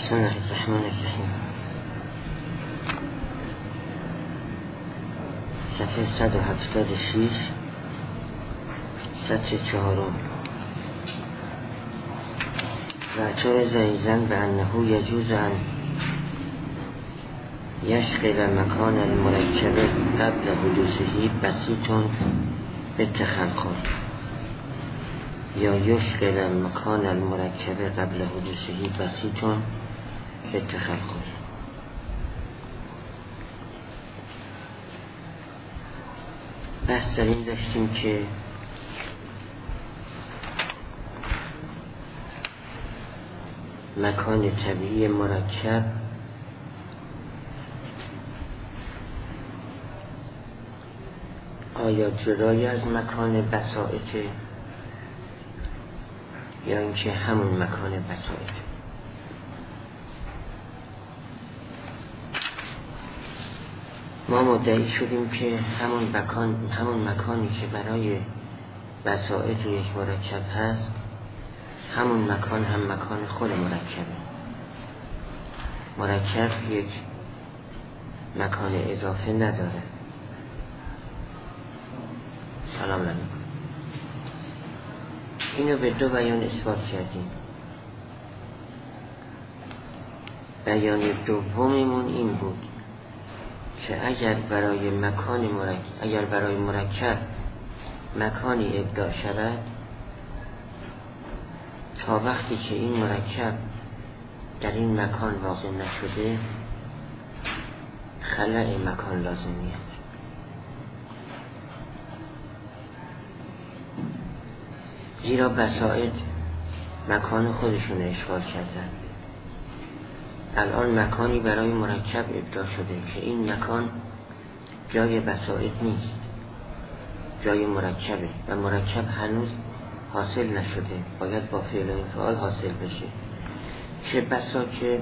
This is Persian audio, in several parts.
بسم الله الرحمن الرحیم. صفحه 176 سطر 4. و اعتراض ایضاً به انه یجوز ان یشغل مکان المرکب قبل حدوثه بسیط بالتخلخل یا یشغل مکان المرکب قبل حدوثه بسیط بالتخلخل. بحث در این داشتیم که مکان طبیعی مرکب آیا جدای از مکان بساطه یا اینکه همون مکان بساطه. ما مدعی شدیم که همون مکانی که برای بساطه یک مرکب هست، همون مکان هم مکان خود مرکبه. مرکب یک مکان اضافه نداره. سلام علیکم. اینو به دو بیان اثبات کردیم. بیان دومیمون این بود که اگر برای مرکب مکانی ابداع شود، تا وقتی که این مرکب در این مکان واقع نشده خلأ مکان لازم میاد. زیرا بساط مکان خودشون اشغال کردن. الان مکانی برای مرکب ابداع شده که این مکان جای بساط نیست، جای مرکبه و مرکب هنوز حاصل نشده، باید با فعل و انفعال حاصل بشه. چه بسا که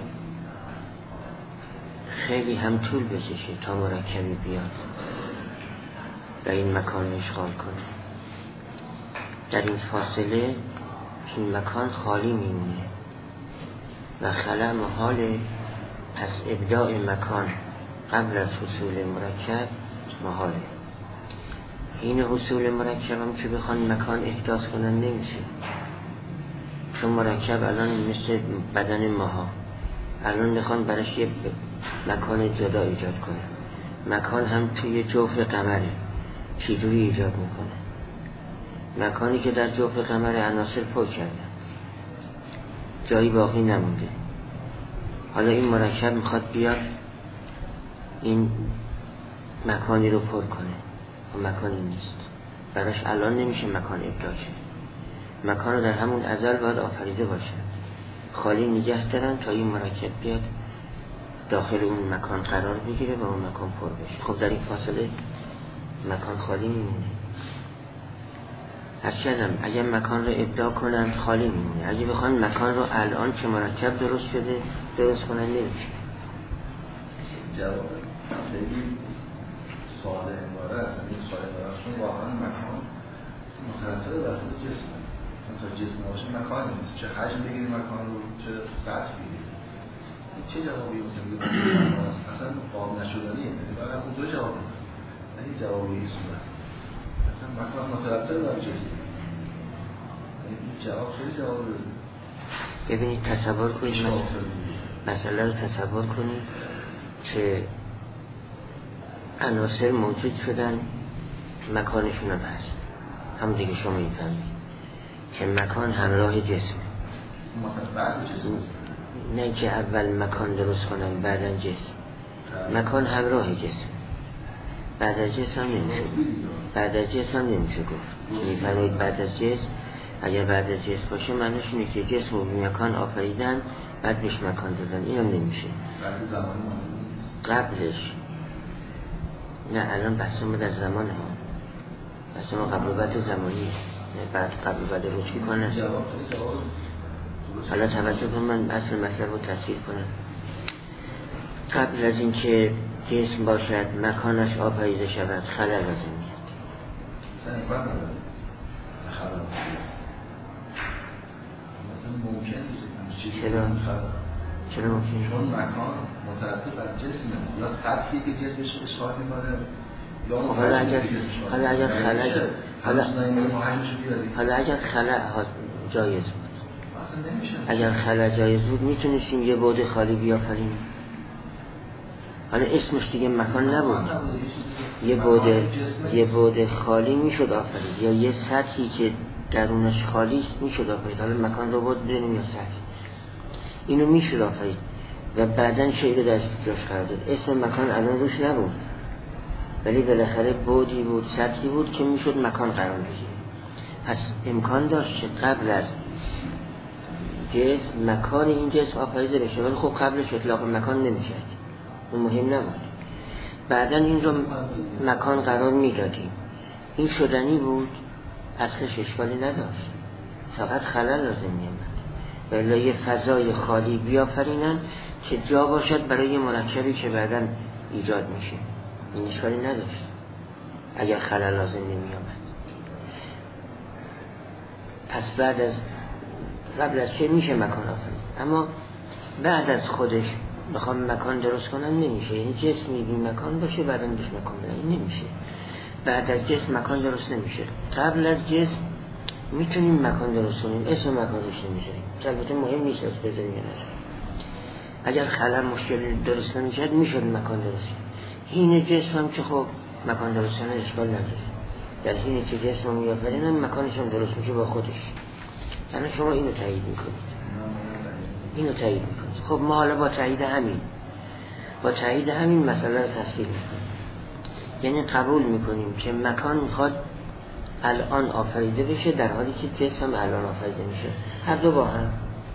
خیلی هم طول بکشه تا مرکبی بیاد و این مکان اشغال کنه. در این فاصله این مکان خالی میمونه و خلأ محاله. پس ابداع مکان قبل از حصول مرکب محاله. این حصول مرکب هم که بخوان مکان احداث کنن نمیشه، چون مرکب الان مثل بدن ماها، الان میخوان براش یه مکان جدا ایجاد کنه. مکان هم توی جوف قمره، چجوری ایجاد میکنه؟ مکانی که در جوف قمر عناصر پر کردن، جایی باقی نمونده. حالا این مرکب میخواد بیاد این مکانی رو پر کنه و مکانی نیست، براش الان نمیشه مکان ابداع شه. مکان رو در همون ازل باید آفریده باشه، خالی نگه دارن تا این مرکب بیاد داخل اون مکان قرار بگیره و اون مکان پر بشه. خب در این فاصله مکان خالی میمونه. هرچندم اگر مکان رو ابداع کنن خالی میمونه. اگه بخوان مکان رو الان که مرکب درست شده درست کنن نمیشه. جواب خیلی ساده عبارت این ساده عبارتشون واقعا مکان متنفر در خود جسم تا جسم نباشه مکان نیست. چه حجم بگیری مکان رو، چه سطح بگیری. چه جوابی میگه اصلا قابل نشدنیه. برای اون دو جواب این جوابی صورت اصلا مکان متنفر در جسم. این جواب خیلی جواب ببینید تصور کنید مسئله رو تصور کنید که عناصر موجود شدن، مکانشون هم هست. هم دیگه شما میفهمید که مکان همراه جسم، نه که اول مکان درست کنن بعدن جسم. مکان همراه جسم، بعد از جسم هم نمیشه. بعد از جسم هم نمیشه گفت. میفهمید بعد از جسم، اگر بعد از جسم باشه معنیش اینه که جسم رو مکان آفریدن بعد بهش مکان دادن. این هم نمیشه. قبلش نه، الان بحث ما در زمان ها، بحث ما قبل و بعد زمانی، بعد قبل و بعد روچی کنن. حالا توجه کن، من اصل مطلب رو تصویر کنم. قبل از این که جسم باشد مکانش آفریده شود خلل لازم میاد. چرا ممکنه؟ چون مکان مترتب بر جسمه، یا سطحی که جسمش اشغال میکنه یا حالا اگر خلأ جایز بود، اگر خلأ جایز بود میتونستیم یه بعد خالی بیافریم. حالا اسمش دیگه مکان نبود، یه بعد خالی میشد آفرید، یا یه سطحی که درونش خالی است میشد آفرید. حالا مکان رو بود بدونیم یا سطح، اینو میشد آفرید و بعدن شیء رو در جاش قرار داد. اسم مکان الان روش نبود، ولی بالاخره بعدی بود، سطحی بود که میشد مکان قرار بگیره. پس امکان داشت که قبل از جسم مکان این جسم آفریده بشه، ولی خب قبلش اطلاق مکان نمیشد، اون مهم نبود. بعدن این رو مکان قرار میدادیم، این شدنی بود، اصلش اشکالی نداشت، فقط خلل لازم میامد. ولی یه فضای خالی بیافرینن که جا باشد برای مرکبی که بعدن ایجاد میشه، این اشکالی نداشت اگر خلل لازم نمیامد. پس بعد از قبل از چه میشه مکان آفرید، اما بعد از خودش بخوام مکان درست کنن نمیشه. یعنی جسمی بی مکان باشه بعدن بهش مکان بدن، این نمیشه. بعد از جسم مکان درست نمیشه. قبل از جسم میتونیم مکان درست کنیم، اسم مکان روش نمیذاریم، البته مهم نیست از بذاریم یا نذاریم. اگر خلل مشکل درست نمیشد میشد مکان درست. حین جسم هم که خب مکان درست کنن اشکال نداره، در حین که جسم هم میافرینن مکانش هم درست میشه با خودش. یعنی شما اینو تایید میکنید، اینو تایید میکنید. خب ما حالا با تایید همین مسئله رو تفسیر میکنیم. یعنی قبول میکنیم که مکان میخواد الان آفریده بشه در حالی که جسم الان آفریده میشه، هر دو با هم.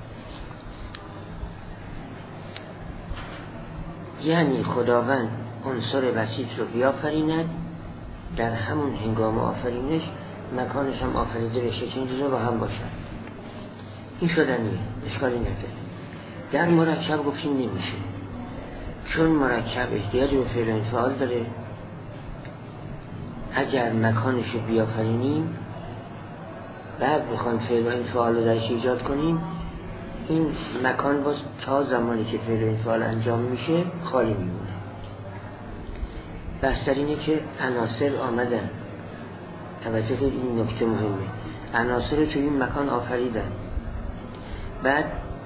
یعنی خداوند عنصر بسیط رو بیافریند، در همون هنگام آفرینش مکانش هم آفریده بشه که این دو با هم باشن. این شدنیه، اشکالی نداره. در مرکب گفتیم نمیشه، چون مرکب احتیاج به فعل و انفعال داره. اگر مکانش رو بیافرینیم بعد بخوایم فعل و انفعال رو درش ایجاد کنیم، این مکان باز تا زمانی که فعل و انفعال انجام میشه خالی میمونه. بحث در اینه که عناصر آمدن، توجه کنید این نکته مهمه، عناصر رو توی این مکان آفریدن، بعد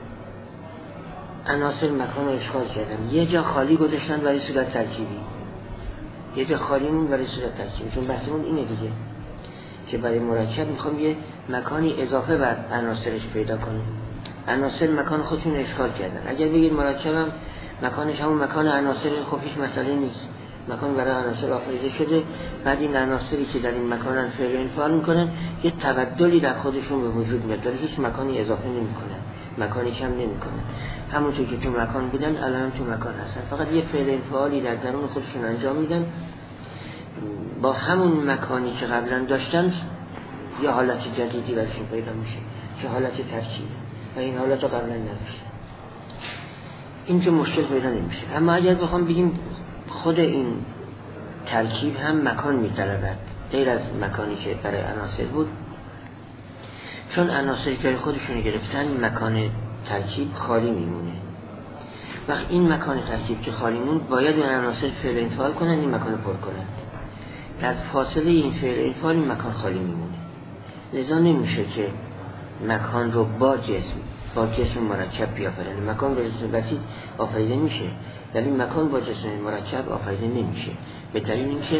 عناصر مکان رو اشغال کردن، یه جا خالی گذاشتن برای صورت ترکیبی، یه جا خالی مون برای صورت ترکیبی. چون بحثمون اینه دیگه که برای مرکب میخوام یه مکانی اضافه بر عناصرش پیدا کنیم. عناصر مکان خودشون اشغال کردن. اگر بگید مرکبم مکانش همون مکان عناصر، خب هیچ مسئله نیست، مکان برای عناصر آفریده شده، بعد این عناصری که در این مکانن فعل و انفعال میکنن یه تبدلی در خودشون به وجود میاد، ولی هیچ مکانی اضافه نمیکنن، مکانی کم نمیکنن، همونطور که تو مکان بودن الان تو مکان هستن، فقط یه فعل انفعالی در درون خودشون انجام میدن با همون مکانی که قبلا داشتن. یه حالت جدیدی برشون پیدا میشه که حالت ترکیب، و این حالت رو قبلا نداشت. اینجا مشکل پیدا نمیشه. اما اگر بخوام بگیم خود این ترکیب هم مکان میطلبد غیر از مکانی که برای عناصر بود، چون عناصر که خودشون گرفتن مکان ترکیب خالی میمونه. وقت این مکان ترکیب که خالی موند باید اون عناصر فعل انفعال کنن این مکان رو پر کنن، در فاصله این فعل انفعال این مکان خالی میمونه. لذا نمیشه که مکان رو با جسم مرکب بیافرینه. مکان به جسم بسیط آفریده میشه ولی مکان با جسم مرکب آفریده نمیشه، به دلیل اینکه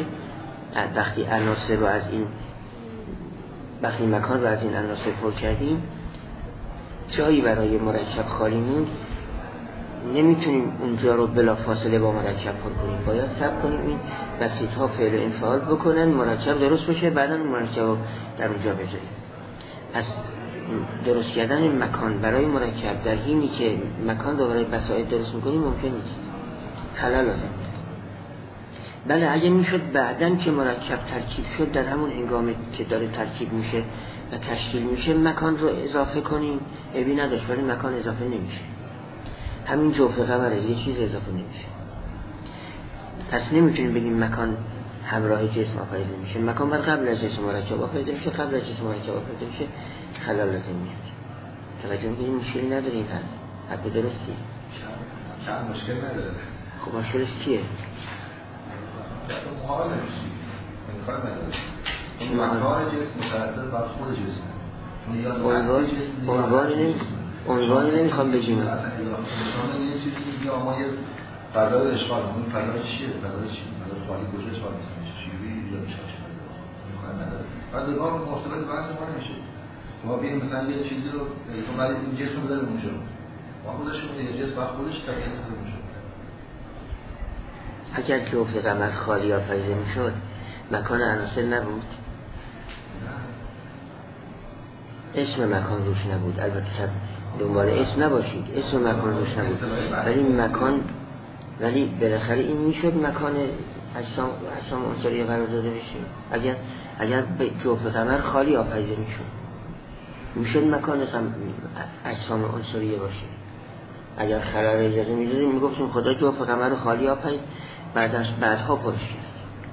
وقتی مکان رو از این عناصر پر کردیم جایی برای مرکب خالی موند، نمیتونیم اونجا رو بلا فاصله با مرکب پر کنیم، باید صبر کنیم این بسیط ها فعل انفعال بکنن، مرکب درست بشه، بعدا مرکب رو در اونجا بذاریم. پس درست کردن مکان برای مرکب در حینی که مکان رو برای بساط درست میکنیم ممکن نیست، خلل لازم میاد. بله اگه میشد بعدن که مرکب ترکیب شد در همون هنگامی که داره ترکیب میشه و تشکیل میشه مکان رو اضافه کنیم، عیبی نداشت، ولی مکان اضافه نمیشه. همین جوف قمره یه چیز اضافه نمیشه. پس نمیتونیم بگیم مکان همراه جسم آفریده میشه. مکان بر قبل از جسم مرکب آفریده میشه، قبل از جسم مرکب آفریده میشه، خلل لازم میاد. توجه میگیم مشکلی نداره این حرف درستی. کم مشکل نداره. خب مشکلش چیه؟ محال نمیشی امکان نداره. این مکان جسم متعدد بر خود جسمه. عنوانی نمیخوام بگیم. اصلا یه چیزی یا ما یه فضای اشغال اون فضای چیه؟ فضای چی؟ فضای خالی کجا اشغال میشه؟ چیوی یا میشه امکان نداره. بعد دوباره مرتبط بحث ما نمیشه. ما ببینیم مثلا یه چیزی رو تو برای این جسم رو داریم اونجا. ما خودشون یه جسم با خودش تغییر میشه. اگر جوف قمر خالی آفریده میشد مکان عناصر نبود؟ اسم مکان روش نبود. البته دنبال اسم نباشید، اسم مکان روش نبود، ولی بالاخره این میشد مکان اجسام عنصری قرار داده بشه. اگر به جوف قمر خالی آفریده میشد مکان اجسام عنصری باشه. اگر خلال اجازه میدادیم میگفتیم خدا جوف قمر رو خالی آفرید، بعدها پرش کرد.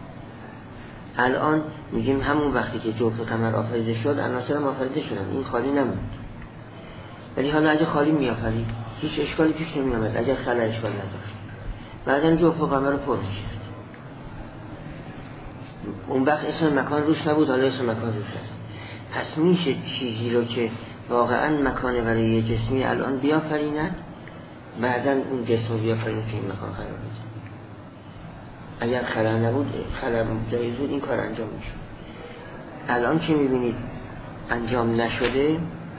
الان میگیم همون وقتی که جوف قمر آفریده شد عناصر هم آفریده شدن، این خالی نموند. ولی حالا اگه خالی میآفرید هیچ اشکالی پیش نمیآمد اگر خلا اشکال نداشت. بعدن جوف قمر رو پر کرد. اون وقت اسم مکان روش نبود، حالا اسم مکان روش هست. پس میشه چیزی رو که واقعا مکانه برای یه جسمی الان بیافرینن، بعدن اون جسم بیافرینن که این مکان قرار بده. اگر خلا نبود، خلا جایز بود، این کار انجام میشد. الان که میبینید انجام نشده،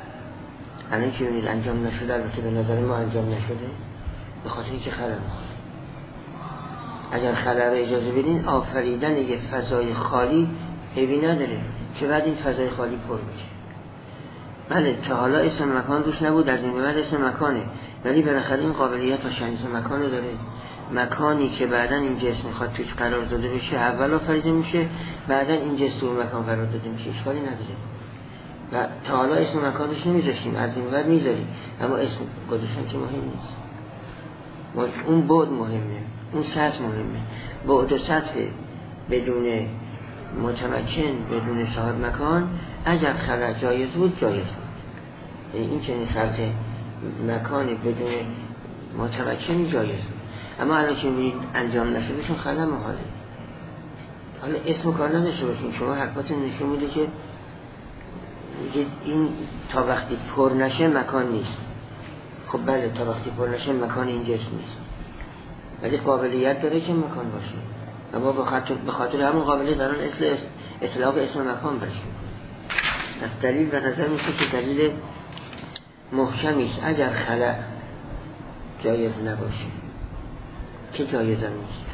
البته به نظر ما انجام نشده به خاطر اینکه خلا میخواد. اگر خلا رو اجازه بدین آفریدن یه فضای خالی عیبی نداره که بعد این فضای خالی پر میشه. بله تا حالا اسم مکان روش نبود، از این به بعد اسم مکانه، ولی بالاخره این قابلیت و شنیز مکانه داره. مکانی که بعدن این جسم میخواد توش قرار داده بشه اول آفریده میشه، بعدن این جسم تو مکان قرار داده میشه، اشکالی نداره. و تا حالا اسم مکانش نمیذاشتیم، از این بعد میذاریم، اما اسم گذاشتن که مهم نیست. اون بعد مهمه، اون سطح مهمه. بعد و سطح بدون متمکن، بدون صاحب مکان اگر خلق جایز بود جایز بود. این چنین خلق مکانی بدون متمکن جایز بود. اما الان که می‌بینید انجام نشده چون خلق محاله. حالا اسم کار نداشته باشین، شما حرفاتون نشون میده که این تا وقتی پر نشه مکان نیست. خب بله تا وقتی پر نشه مکان این جسم نیست، ولی قابلیت داره که مکان باشه. اما به خاطر همون قابلیت دارن اطلاق اسم مکان برش میکنه. از دلیل به نظر میشه که دلیل محکمی است. اگر خلق جایز نباشه که جایز هم نیست.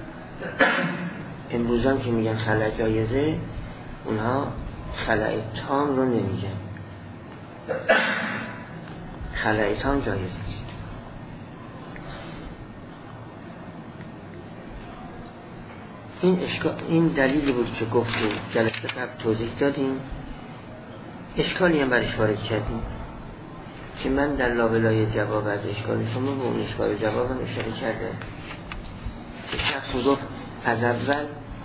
امروزم که میگن خلق جایزه، اونها خلق تام رو نمیگن. خلق تام جایز نیست. این دلیلی بود که گفتیم جلسه قبل توضیح دادیم، اشکالی هم برش وارد کردیم که من در لابلای جواب از اشکال شما به اون اشکال جواب هم اشاره کرده که شخص گفت از اول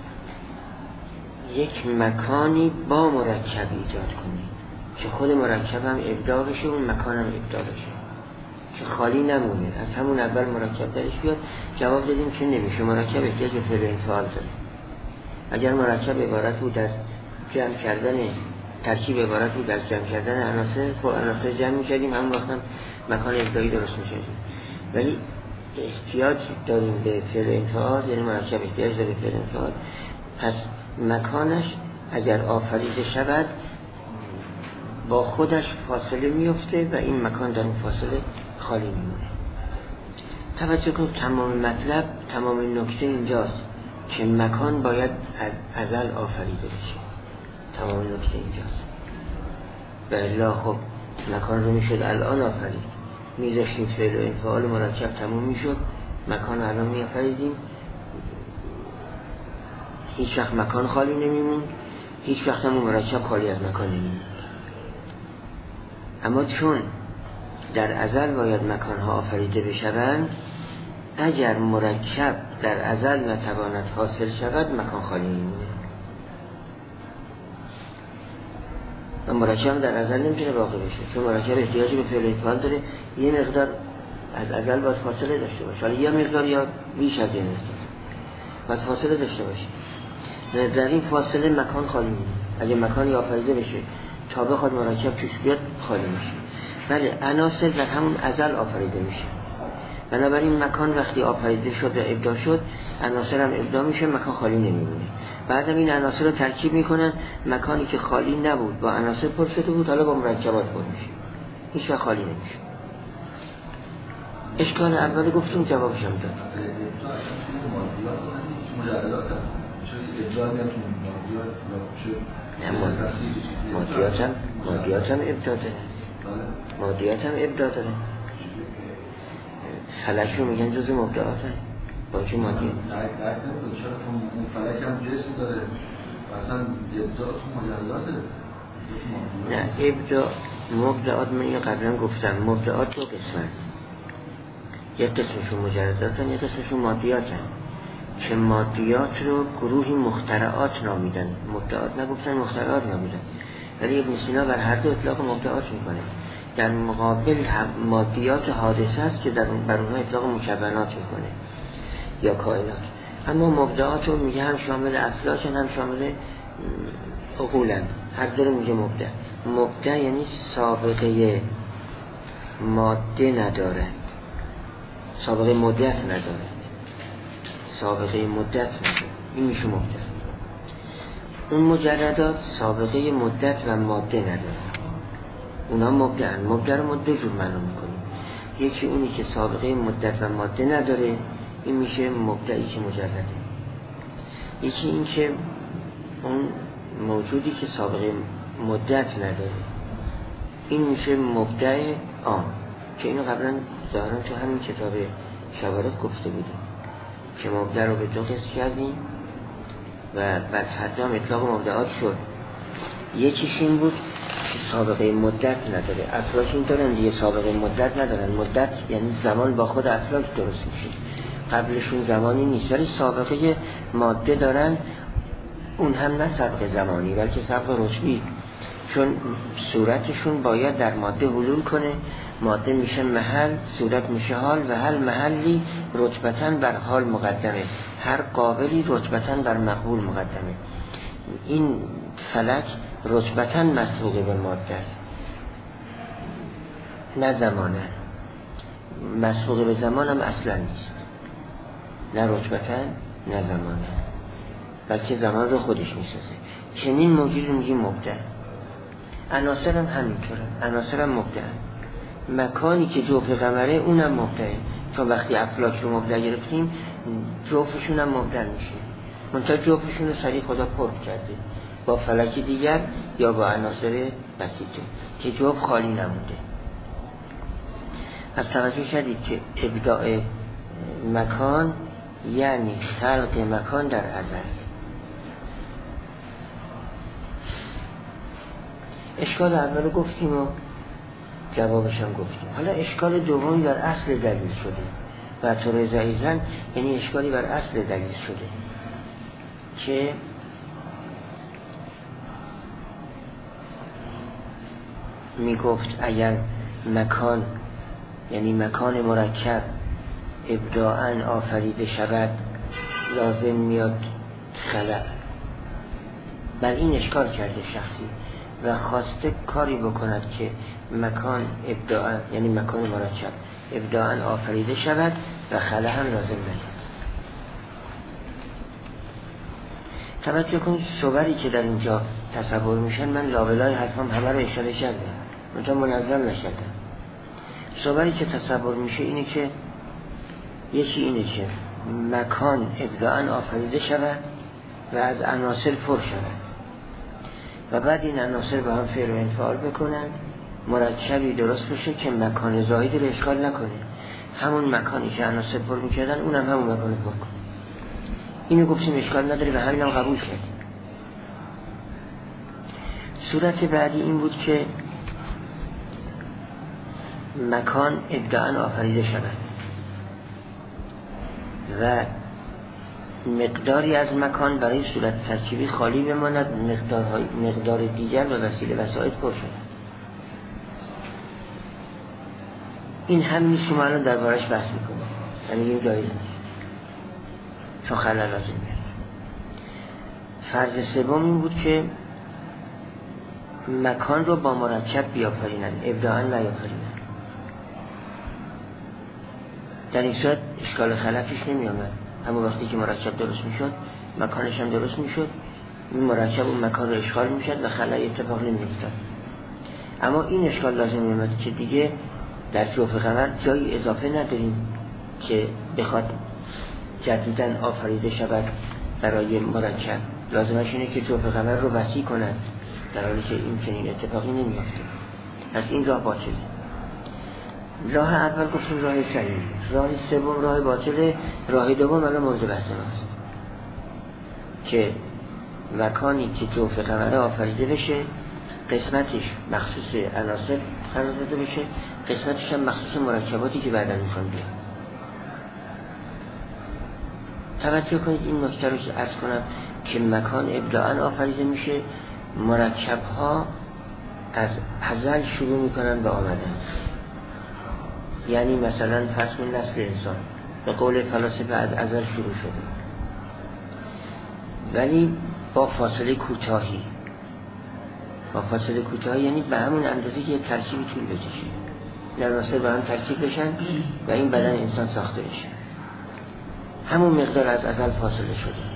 یک مکانی با مرکب ایجاد کنید که خود مرکب هم ابداع بشه، اون مکان هم ابداع بشه که خالی نمونه، از همون اول مرکب درش بیاد. جواب دادیم که نمیشه، مرکب احتیاج به فعل انفعال داره. اگر مرکب عبارت بود از جمع کردن، ترکیب عبارت بود از جمع کردن عناصر، خب عناصر جمع می‌کردیم، همون وقت هم مکان ابداعی درست می‌شد. ولی احتیاج داریم به فعل انفعال، یعنی مرکب احتیاج داره به فعل انفعال. پس مکانش اگر آفریده شود با خودش فاصله میفته و این مکان در اون فاصله خالی میمونه. توجه کن، تمام مطلب، تمام نکته اینجاست که مکان باید ازل آفریده بشه. تمام نکته اینجاست. و الا خب مکان رو میشد الان آفرید، میذاشتیم فعل و انفعال مرکب تموم میشد، مکان الان میآفریدیم، هیچ وقت مکان خالی نمیمون، هیچ وقت هم مرکب خالی از مکان نمیمون. اما چون در ازل باید مکانها آفریده بشوند، اگر مرکب در ازل نتواند حاصل شود مکان خالی میمونه و مرکب در ازل نمیتونه باقی بشه، چون مرکب احتیاجی به فعل انفعال داره. یه مقدار از ازل باید فاصله داشته باشه، حالا یه مقدار یا بیش از این مقدار باید فاصله داشته باشه. در این فاصله مکان خالی میشه. اگه مکانی آفریده بشه تا بخواد مرکب توش بیاد خالی میشه. بله عناصر در همون ازل آفریده میشه، بنابراین مکان وقتی آفریده شد و ابداع شد عناصر هم ابداع میشه، مکان خالی نمیمونه. بعدم این عناصر رو ترکیب میکنن، مکانی که خالی نبود با عناصر پر شده بود حالا با مرکبات پر میشه، هیچ وقت خالی نمیشه. اشکال اول گفتیم جوابش هم داد. مادیات هم ابداع داره، مادیات هم ابداع داره. فلک رو میگن جز مبدعات هم با چه مادیات؟ اون فلک هم جسم داره مثلا ابداع تو مجلات. نه ابداع مبدعات من قبلا گفتم مبدعات دو قسمن، یک قسمشون مجرداتن یک قسمشون مادیاتن که مادیات رو گروهی مخترعات نامیدن، مبدعات نگفتن مخترعات نامیدن، ولی ابن سینا بر هر دو اطلاق مبدعات میکنه. در مقابل مادیات حادثه است که بر اونها اطلاق مکونات میکنه یا کائنات. اما مبدعات رو میگه هم شامل افلاکن هم شامل عقولن، هر دو رو میگه مبدع. مبدع یعنی سابقه ماده نداره، سابقه مدت نداره، سابقه مدت نداره، این میشه مبدع. اون مجردات سابقه مدت و ماده نداره، اونا مبدعن. مبدع رو ما دو جور معنا میکنیم، یکی اونی که سابقه مدت و ماده نداره، این میشه مبدعی که مجرده. یکی این که اون موجودی که سابقه مدت نداره، این میشه مبدع عام که اینو قبلا ظاهرا تو همین کتاب شوارق گفته بودیم که مبدع رو به دو قسم کردیم و بعد حتی هم اطلاق مبدعات شد. یکیش این بود که سابقه مدت نداره، افلاک این دارن دیگه سابقه مدت ندارن، مدت یعنی زمان با خود افلاک درست میشه، قبلشون زمانی نیست، ولی سابقه ماده دارن، اون هم نه سابقه زمانی بلکه سابقه رتبی، چون صورتشون باید در ماده حلول کنه، ماده میشه محل، صورت میشه حال و هر محلی رتبتاً بر حال مقدمه، هر قابلی رتبتاً بر مقبول مقدمه. این فلک رتبتاً مسبوق به ماده است نه زمانه، مسبوق به زمان هم اصلا نیست، نه رتبتاً نه زمانه، بلکه زمان رو خودش میسازه. چنین موجود رو میگیم مبدع. عناصر هم همینطوره، عناصر هم مبدع. مکانی که جوف قمره اونم مبدعه، چون وقتی افلاک رو مبدع گرفتیم جوفشون هم مبدع میشه، منتها جوفشون رو سریع خدا پر کرده با فلک دیگر یا با عناصر بسیطه که جوف خالی نمونده. از توجه شدید که ابداع مکان یعنی خلق مکان در ازل. اشکال اول گفتیم و جوابش هم گفتیم. حالا اشکال دومی بر اصل دلیل شده و طور ضعیفاً یعنی اشکالی بر اصل دلیل شده که می گفت اگر مکان یعنی مکان مرکب ابداعاً آفریده شود لازم میاد خلأ. بر این اشکال کرده شخصی و خواسته کاری بکند که مکان ابداعاً یعنی مکان مرکب ابداعاً آفریده شود و خلأ هم لازم نیاد. توجه کنید صوری که در اینجا تصور میشن، من لابلای حرفم همه رو اشاره کردم منتها منظم نشدم. صوری که تصور میشه اینه که یکی اینه که مکان ابداعاً آفریده شود و از عناصر پر شود و بعد این عناصر با هم فعل و انفعال بکنن، مرکبی درست بشه که مکان زائد رو اشغال نکنه، همون مکانی که عناصر پر میکردن اونم همون مکان پر کنه. اینو گفتیم اشکال نداره و همین هم قبول کردیم. صورت بعدی این بود که مکان ابداعاً آفریده شود و مقداری از مکان برای صورت ترکیبی خالی بماند، مقدار دیگر به وسیله وسایط پر شد. این همین شما الان دربارش بحث میکنه، یعنی این جایز نیست چون خلل لازم میاد. فرض سوم این بود که مکان رو با مرکب بیافرینن، ابداعاً نیافرینن. در این صورت اشکال خلا پیش نمی آمد. اما وقتی که مرکب درست میشد، مکانش هم درست میشد، این مرکب اون مکان رو اشغال میشد و خلای اتفاق نمی افتاد. اما این اشکال لازم می آمد که دیگه در جوف قمر جایی اضافه نداریم که بخواد جدیداً آفریده شود برای مرکب. لازمش اینه که جوف قمر رو وسیع کنند، در حالی که این چنین اتفاقی نمی‌افته. از این راه باطله. راه اول گفتیم راه صحیح، راه سوم راه باطله، راه دوم الان مورد بحث ماست که مکانی که جوف قمر آفریده بشه قسمتش مخصوص عناصر قرار داده بشه، قسمتش هم مخصوص مرکباتی که بعدا میخوان بیان. توجه کنید این نکته رو عرض کنم که مکان ابداعاً آفریده میشه، مرکب‌ها از ازل شروع میکنن به آمدن. یعنی مثلا فرض کنید نسل انسان به قول فلاسفه از ازل شروع شده، ولی با فاصله کوتاهی. با فاصله کوتاهی یعنی به همون اندازه که ترکیبی طول بکشه، عناصر به هم ترکیب بشن و این بدن انسان ساخته بشه. همون مقدار از ازل فاصله شده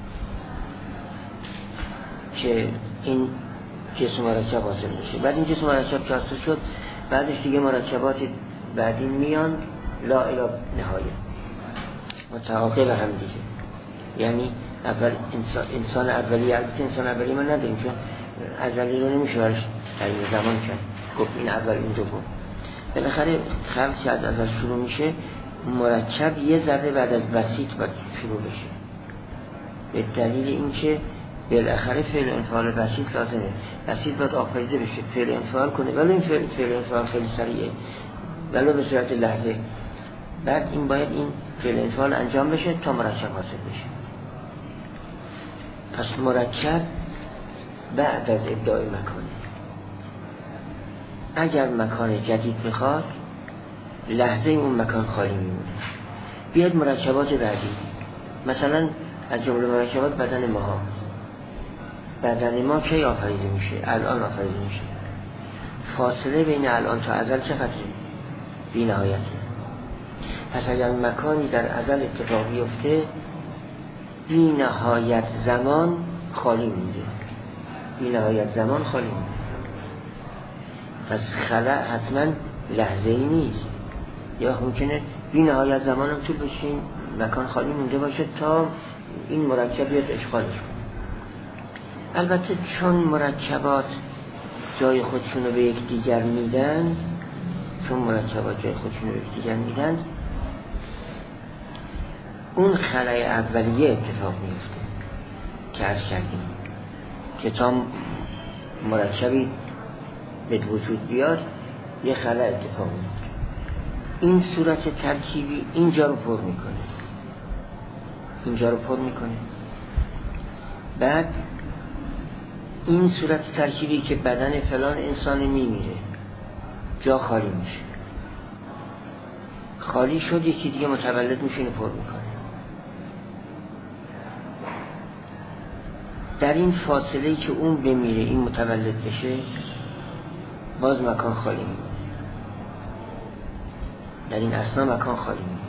که این جسم مرکب حاصل میشه. بعد این جسم مرکب که حاصل شد، بعدش دیگه مرکبات بعدی میان لا الی نهایه متعاقب هم دیگه. یعنی اول انسان اولیه، البته انسان اولیه ما نداریم چون ازلی رو نمیشه برش تعیین زمان کرد، گفت این اول این دوم. بالاخره خلق که از ازل شروع میشه، مرکب یه ذره بعد از بسیط باید شروع بشه، به دلیل اینکه بالاخره فعل انفعال بسیط لازمه. بسیط باید آفریده بشه، فعل انفعال کنه، ولی این فعل انفعال خیلی سریعه، ولی به صورت لحظه. بعد این باید این فعل انفعال انجام بشه تا مرکب حاصل بشه. پس مرکب بعد از ابداع مکانه. اگر مکان جدید میخواد، لحظه اون مکان خالی میمونه. بیاد مرکبات بعدی، مثلا از جمله مرکبات بدن ما ها. بدن ما کی آفریده میشه؟ الان آفریده میشه. فاصله بین الان تا ازل چقدره؟ بی نهایته. پس اگر مکانی در ازل اتفاق بیفته، بی نهایت زمان خالی میمونه. بی نهایت زمان خالی میمونه. پس خلأ حتما لحظه‌ای نیست، یا ممکنه بی نهایت زمان هم طول بشین مکان خالی مونده باشه تا این مرکب بیاد اشغالش کنه. البته چون مرکبات جای خودشون رو به یک دیگر میدن، اون خلأ اولیه اتفاق میفته که عرض کردیم که تا مرکبی به وجود بیاد یه خلأ اتفاق میفته. این صورت ترکیبی اینجا رو پر میکنه. بعد این صورت ترکیبی که بدن فلان انسان میمیره، جا خالی میشه. خالی شد، یکی دیگه متولد میشه، اینو پر میکنه. در این فاصله که اون بمیره این متولد بشه، باز مکان خالی میمونه. در این اثنا مکان خالی میمونه.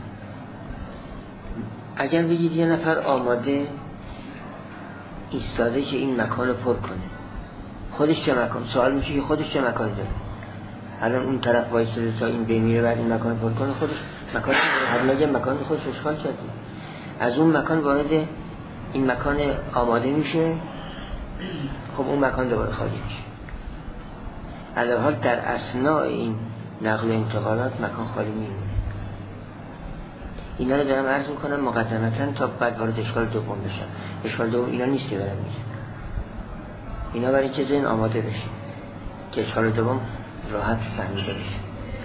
اگر بگید یه نفر آماده ایستاده که این مکان رو پر کنه، خودش چه مکان؟ سوال میشه که خودش چه مکان داره؟ الان اون طرف وایساده تا این بمیره بعد این مکان پر کنه، خودش مکان داره. هر مکان خودش اشغال کرده، از اون مکان وارد این مکان آماده میشه، خب اون مکان دوباره خالی میشه. علاوه حال در اثناء این نقل و انتقالات مکان خالی میمونه. اینا رو دارم عرض میکنم مقدمتا تا بعد وارد اشکال دوم بشم. اشکال دوم اینا نیست که برم میگم، اینا برای که ذهن آماده بشه که اشکال دوم راحت فهمیده بشه.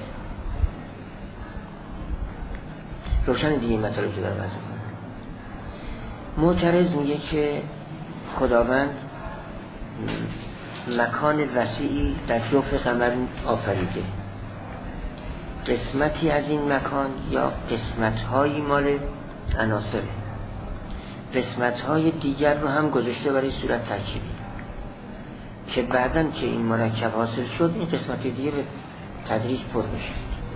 روشن دیگه این مطالب رو دارم عرض میکنم. معترض میگه که خداوند مکان وسیعی در جوف قمر آفریده، قسمتی از این مکان یا قسمت‌هایی مال عناصره، قسمت‌های دیگر رو هم گذاشته برای صورت ترکیبی که بعداً که این مرکب حاصل شد این قسمت دیگه به تدریج پر بشه.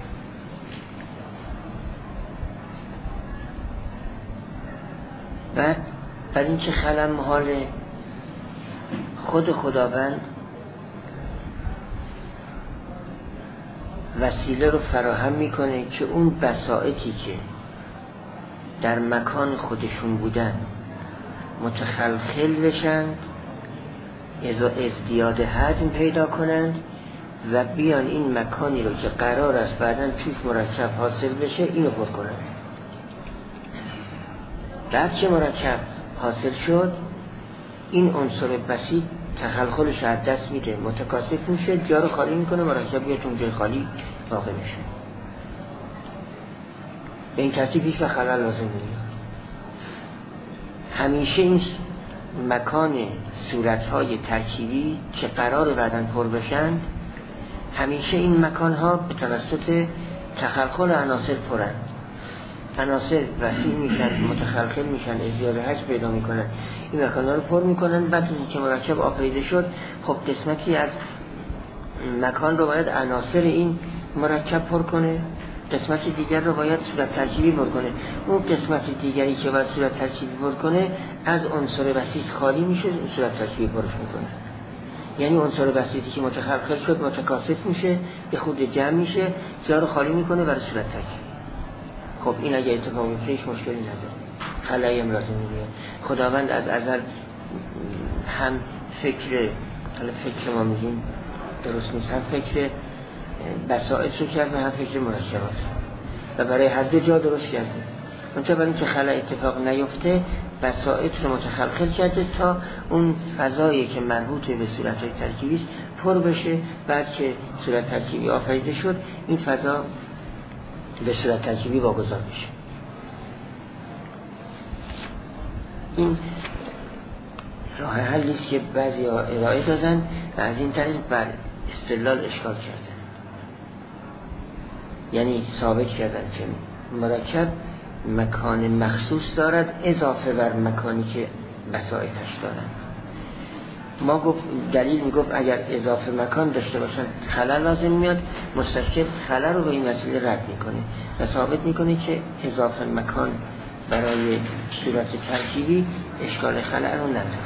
بعد برای اینکه خلل محال خود خداوند وسیله رو فراهم میکنه که اون بساطی که در مکان خودشون بودن متخلخل بشن، ازدیاد حجم پیدا کنند و بیان این مکانی رو که قرار است بعداً توش مرکب حاصل بشه اینو پر کنند. بعد که مرکب حاصل شد این عنصر بسیط تخلخلش از دست میده، متکاثف میشه، جا رو خالی میکنه، مرکب بیاد اون جای خالی واقع میشه. به این ترتیب هیچ و خلل لازم نیست. همیشه این مکان صورتهای ترکیبی که قرار بعداً پر بشن، همیشه این مکانها به توسط تخلخل عناصر پرن. عناصر وسیع میشن، متخلخل میشن، ازدیاد حجم پیدا میکنن، این مکانها رو پر میکنن. بعد از اینکه مرکب آفریده شد، خب قسمتی از مکان رو باید عناصر این مرکب پر کنه، قسمت دیگر رو باید صورت ترکیبی پر کنه. اون قسمت دیگری که باید صورت ترکیبی پر کنه از عنصر بسیط خالی میشه، صورت ترکیبی پرش میکنه. یعنی عنصر بسیطی که متخلخل شد متکاثف میشه، به خود جمع میشه، جا رو خالی میکنه برای صورت ترکیبی. خب این اگه اتفاق میفته هیچ مشکلی نداره، خلایی هم لازم نمیاد. خداوند از ازل هم فکر ما میگیم درست نیست، هم فکر بساطت رو کرده، هم فکر مرکبات، و برای هر دو جا درست کرده. منتها برای اینکه خلا اتفاق نیفته بساطت رو متخلخل کرده تا اون فضایی که مربوط به صورت‌های ترکیبی است پر بشه. بعد که صورت ترکیبی آفریده شد این فضا به صورت ترکیبی واگذار میشه. این راه حلی است که بعضی ها ارائه دادن و از این طریق بر استدلال اشکال کردن، یعنی ثابت کردن که مرکب مکان مخصوص دارد اضافه بر مکانی که بساطش دارد. ما گفت دلیل میگفت اگر اضافه مکان داشته باشن خلل لازم میاد، مستشکل خلل رو به این وسیله رد میکنه و ثابت میکنه که اضافه مکان برای صورت ترکیبی اشکال خلل رو نداره.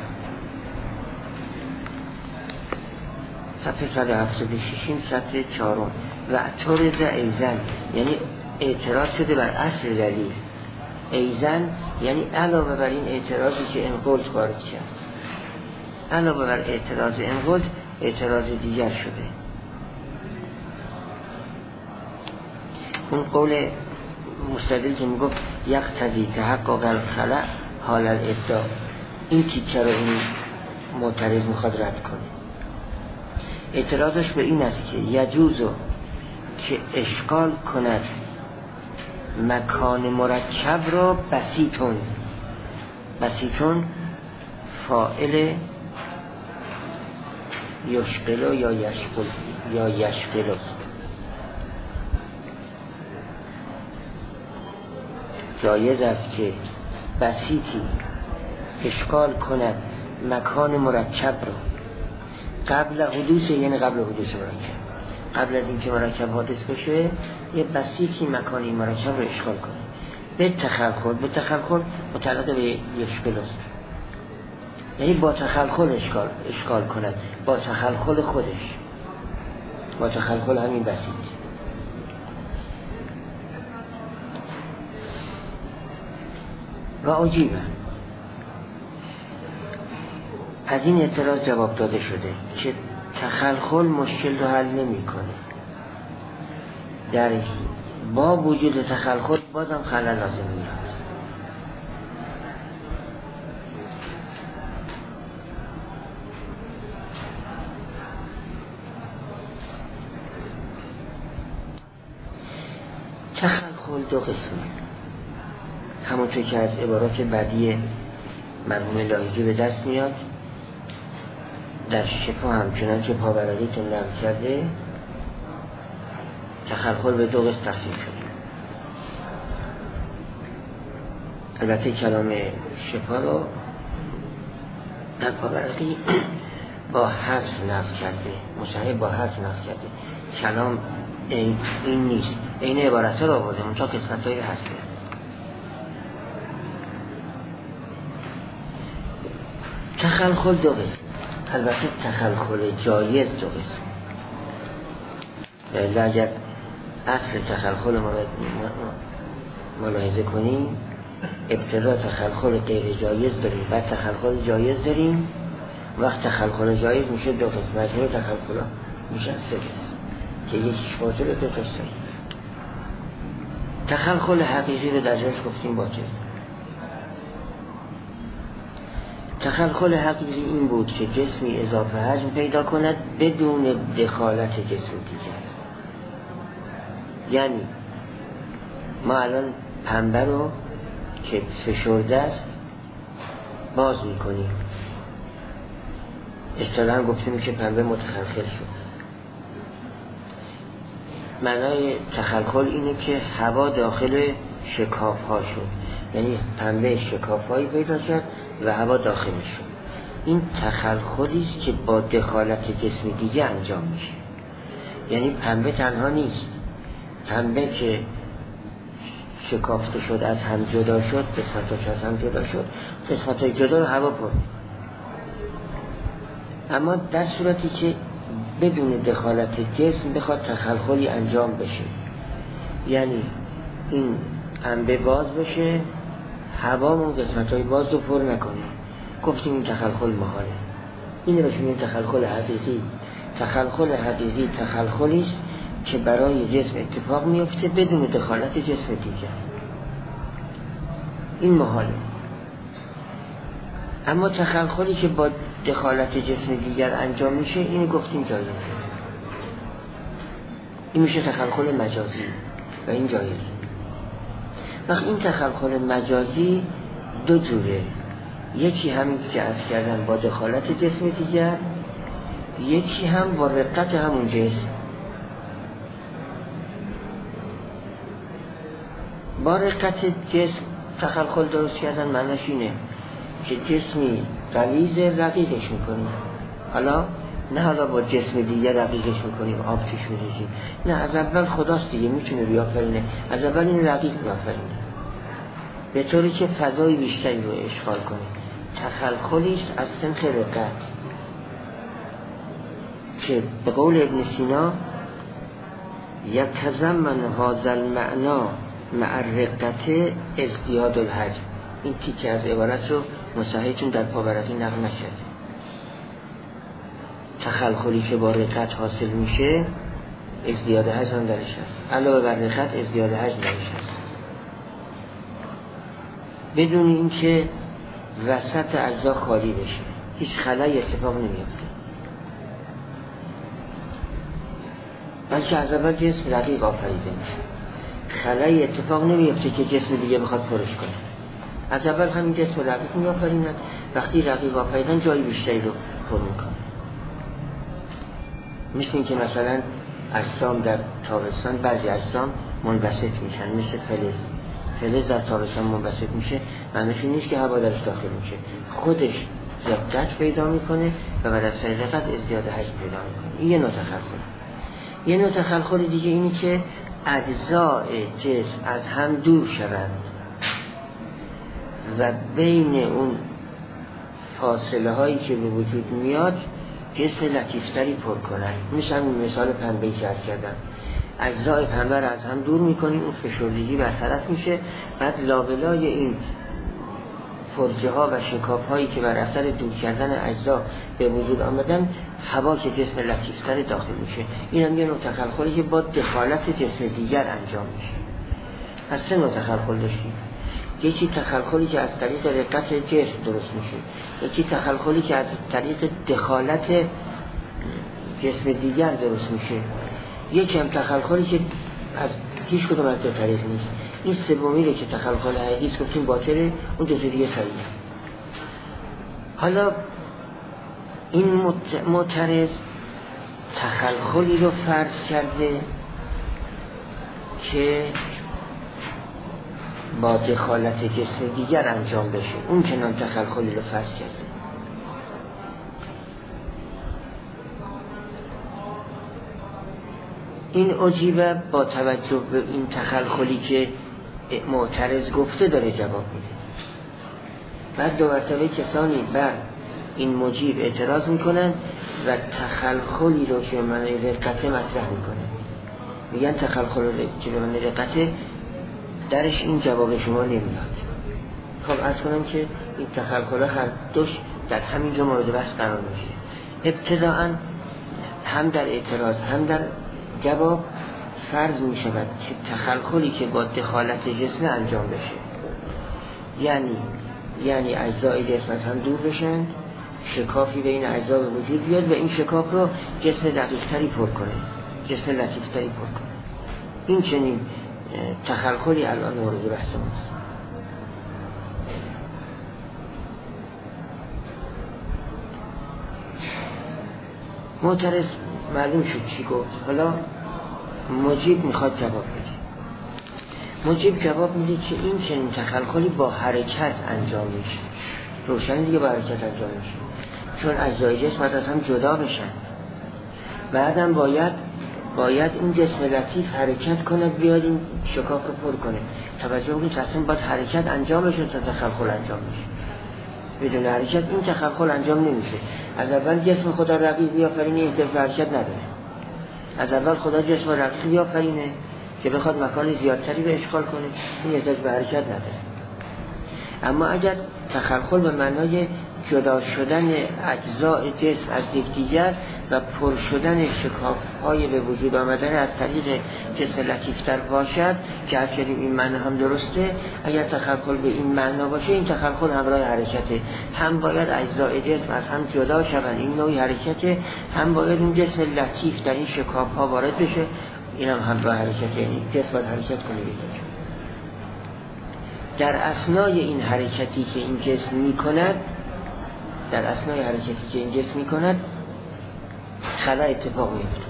صفحه 176 سطر 4 و اعتراض ایزن، یعنی اعتراض شده بر اصل دلیل. ایزن یعنی علاوه بر این اعتراضی که انقلت وارد کرد، علاوه بر اعتراض انقلت اعتراض دیگر شده. اون قول مستدل که میگفت یقتضی تحقق الخلع حال الابداع، این تیکه رو این معترض میخواد رد کنه. اعتراضش به این است که یجوزو که اشکال کند مکان مرکب را بسیطون فاعل یشغلو یا یشغلو است. جایز است که بسیطی اشکال کند مکان مرکب را قبل حدوث، یعنی قبل حدوث مرکب، قبل از اینکه مرکب حادث بشه یه بسیطی مکانی مرکب رو اشکال کنه. به تخلخل متعلق به یشغلو است، یعنی با تخلخل اشکال کند، با تخلخل خودش، با تخلخل همین بسیط. و عجیبه از این اعتراض جواب داده شده که تخلخل مشکل رو حل نمی کنه، در با وجود تخلخل بازم خلل لازم میاد. تخلخل دو قسمه، همونطور که از عبارات بعدی مرحوم لاحظی به دست میاد. در شفا همچنان که پاورقیتون نقل کرده تخلخل به دو قسم تقسیم شده. البته کلام شفا رو در پاورقی با حذف نقل کرده، مصحح با حذف نقل کرده. کلام این نیست، این عبارت ها رو آورده، اونجا قسمت هایی هسته. تخلخل دو قسم، البته تخلخل جایز دو قسم. و اگر اصل تخلخل ما ملاحظه کنیم، ابتدا تخلخل غیر جایز داریم، بعد تخلخل جایز داریم. وقت تخلخل جایز میشه دو قسم، مجموع تخلخل ها میشه سه قسم که یکیش باطل، دو تا صحیح. تخلخل حقیقی رو در جاش گفتیم باطل. تخلخل حقیقی این بود که جسمی اضافه حجم پیدا کند بدون دخالت جسم دیگر. یعنی ما الان پنبه رو که فشرده است باز میکنیم، اصطلاحاً گفتیم که پنبه متخلخل شد. معنای تخلخل اینه که هوا داخل شکاف ها شد، یعنی پنبه شکاف هایی پیدا کرد و هوا داخل شد. این تخلخلی است که با دخالت جسم دیگه انجام میشه. یعنی پنبه تنها نیست، پنبه که شکافته شد از هم جدا شد، قسمتاش از هم جدا شد، قسمتای جدا رو هوا پر. اما در صورتی که بدون دخالت جسم بخواد تخلخلی انجام بشه، یعنی این پنبه باز بشه، هوا اون قسمتای باز رو پر نکنه، گفتیم این تخلخل محاله. این رو میگیم تخلخل حقیقی. تخلخل حقیقی تخلخلی است که برای جسم اتفاق میفته بدون دخالت جسم دیگر، این محاله. اما تخلخلی که با دخالت جسم دیگر انجام میشه، اینو گفتیم جایزه. این میشه تخلخل مجازی و این جایزه. وقت این تخلخل مجازی دو جوره، یکی همین که عرض کردم با دخالت جسم دیگر، یکی هم با رقت همون جسم. با رقت جسم تخلخل درست کردن معنیش اینه که جسمی غلیظ رقیقش میکنیم، حالا با جسم دیگر رقیقش میکنیم، آب توش میریزیم، نه، از اول خداست دیگه میتونه بیافرینه، از اول این رقیق بیافرینه به طوری که فضای بیشتری رو اشغال کنه. تخلخلی است از سنخ رقت که به قول ابن سینا یتضمن هذا المعنی مع الرقت ازدیاد الحجم. این تیکه از عبارت رو مصححتون در پاورقی نقل نشد. تخلخلی که با رقت حاصل میشه ازدیاد حجم هم درش هست، علاوه بر رقت ازدیاد حجم درش هست، بدون اینکه وسط اجزا خالی بشه، هیچ خلایی اتفاق نمیفته، بلکه از اول جسم رقیق آفریده میشه، خلایی اتفاق نمیفته که جسم دیگه بخواد پرش کنه. از اول همین جسم رقیق میآفرینن، وقتی رقیق آفریدن جای بیشتری رو پر میکنه. مثل این که مثلا اجسام در تابستان بعضی اجسام منبسط میشن، مثل فلز در تابستان منبسط میشه، معنیش نیست که هوا درش داخل میشه، خودش رقت پیدا میکنه و بعد از رقت ازدیاد حجم پیدا میکنه. این یه نوع تخلخل. یه نوع تخلخل دیگه اینی که اجزاء جسم از هم دور شوند و بین اون فاصله هایی که به وجود میاد جسم لطیفتری پر کنن. مثل همین مثال پنبه‌ای که عرض کردم، اجزای پنبه را از هم دور میکنیم، اون فشردگی برطرف میشه، بعد لابلای این فرجه ها و شکاف هایی که بر اثر دور کردن اجزا به وجود آمدن، هوا که جسم لطیفتری داخل میشه. این هم یه نوع تخلخلی که با دخالت جسم دیگر انجام میشه. از سه نوع تخلخل داشتیم. یکی تخلخلی که از طریق رقت جسم درست میشه، یکی تخلخلی که از طریق دخالت جسم دیگر درست میشه، یکی هم تخلخلی که از هیچ کدوم از دو طریق نیست. این سومی رو که تخلخل حقیقی است گفتیم باطله، اون دو دیگه صحیحه. حالا این معترض تخلخلی رو فرض کرده که با دخالت جسم دیگر انجام بشه، اون چنان تخلخلی رو فصل کرده. این عجیبه با توجه به این تخلخلی که معترض گفته داره جواب میده. بعد دو مرتبه کسانی بر این مجیب اعتراض میکنن و تخلخلی رو که معنی رقت مطرح میکنن، میگن تخلخل رو که به معنی رقت درش این جواب شما نمیاد. خب از کنم که این تخلخل هر دوش در همین جا مورد بحث قرار میشه. ابتداعا هم در اعتراض هم در جواب فرض می شود که تخلخلی که با دخالت جسم انجام بشه، یعنی اجزای جسم از هم دور بشن، شکافی بین اجزا به وجود بیاد و این شکاف رو جسم دقیق‌تری پر کنه، جسم لطیف‌تری پر کنه. این چنین تخلخلی الان مورد بحث ماست. معترض معلوم شد چی گفت. حالا مجیب میخواد جواب بده. مجیب جواب میده که این چنین تخلخلی با حرکت انجام میشه. روشن دیگه با حرکت انجام میشه، چون اجزای جسم از هم جدا بشن. بعدم باید این جسم لطیف حرکت کنه بیاد این شکاف رو پر کنه. توجه بکنید اصلا باید حرکت انجام بشه تا تخلخل انجام میشه. بدون حرکت این تخلخل انجام نمیشه. از اول جسم خدا رقیق بیافرینه، احتیاج به حرکت نداره. از اول خدا جسم رقیق بیافرینه که بخواد مکان زیادتری به اشغال کنه، این احتیاج به حرکت نداره. اما اگر تخلخل به معنای جدا شدن اجزای جسم از یکدیگر و پر شدن شکاف‌های به وجود آمدن از طریق جسم لطیفتر باشد که از این معنی هم درسته، اگر تخلخل به این معنا باشه، این تخلخل همراه حرکته. هم باید اجزای جسم از هم جدا شوند، این نوعی حرکته، هم باید اون جسم لطیف در این شکاف‌ها وارد بشه، این هم همراه حرکته. یعنی جسم باید حرکت کنه. در اثنای این حرکتی که این جسم می‌کند، خلا اتفاق میفته،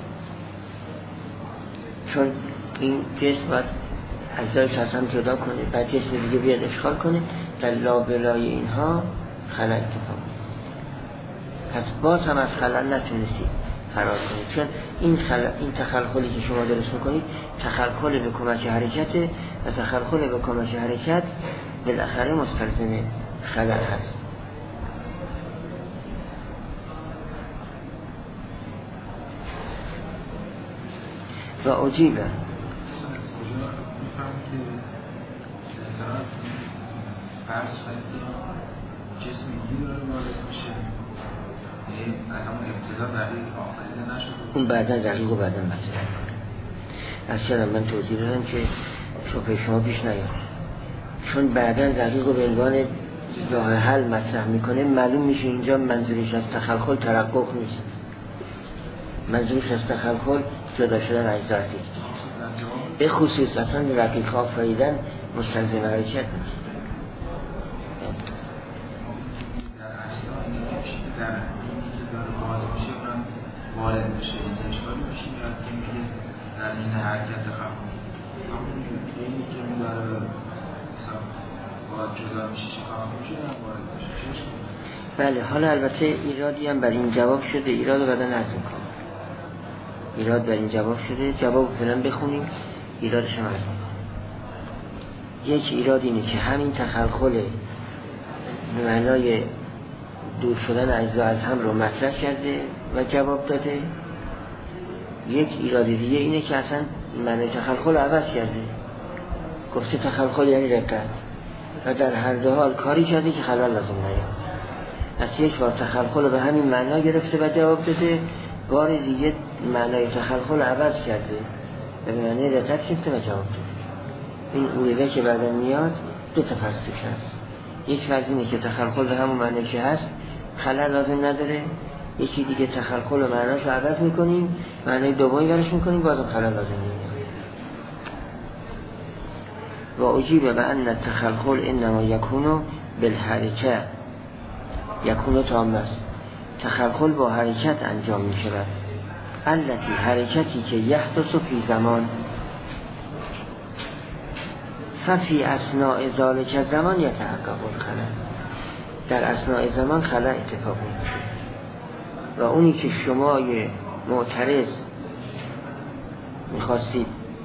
چون این جسم باید اجزایش از هم جدا کنه، بعد جسم دیگه بیاد اشغال کنه، در لابلای اینها خلا اتفاق میفته. پس باز هم از خلا نتونستید فرار کنید، چون این تخلخلی که شما درست میکنید تخلخل به کمک حرکته و تخلخل به کمک حرکت بالاخره مستلزم خلل هست. و عجیبه اون بعدا دقیق و بعدا مطرح کنه. اصلا من توضیح دادم که شبه شما بیش نیاد، چون بعدا دقیق و به عنوان راه حل مطرح میکنه، معلوم میشه اینجا منظورش از تخلخل ترقق نیست. منظورش از تخلخل جدا شدن اجزا است. به خصوص اصلا رقیق آفریدن مستلزم حرکت نیست. وارد بشه این اشکالی میشه که در این حرکت خواهد همون اینی که می داره مثلا باید جدا میشه چه خواهد میشه هم وارد بشه. بله، حالا البته ایرادی هم بر این جواب شده، ایراد رو بعدا نرز میکنم. ایراد بر این جواب شده، جواب فعلا بخونیم، ایرادش هم عرض میکنم. یک ایراد اینه که همین تخلخل به معنای دور شدن اجزا از هم رو مطرح کرده و جواب داده. یک ایراد دیگه اینه که اصلا معنی تخلخل رو عوض کرده، گفته تخلخل یعنی رقت، و در هر دو حال کاری کرده که خلل لازم نیاد. از یک بار تخلخل رو به همین معنا گرفته و جواب داده، بار دیگه معنای تخلخل رو عوض کرده و به معنی رقت گرفته و جواب داده. این اولیده که بعدا میاد دو تا فرضش هست. یک فرض اینه که تخلخل به همون معنی که هست خلل لازم نداره، یکی دیگه تخلخل و معناش رو عوض میکنیم، معنای دومی برش میکنیم، بازم خلل لازم نمیاد. و اجیب به ان التخلخل انما یکونو بالحرکه، یکونو تام است. تخلخل با حرکت انجام میشود. التی حرکتی که یحدث فی زمان، ففی اثناء ذالک زمان یتحقق الخلل، در اثناء زمان خلل اتفاق میفته و اونی که شما معترض میخواستید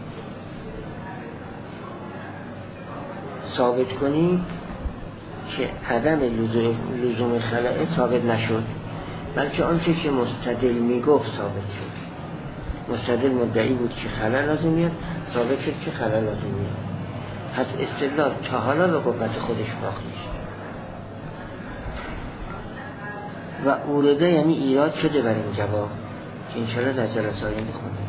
ثابت کنید که عدم لزوم خلأ ثابت نشد، بلکه آنچه که مستدل میگفت ثابت شد. مستدل مدعی بود که خلأ لازم میاد، ثابت شد که خلأ لازم میاد. پس استدلال تا حالا به قوت خودش باقی است و اورده یعنی ایراد شده بر این جواب که انشاءالله در جلسه آینده خونده.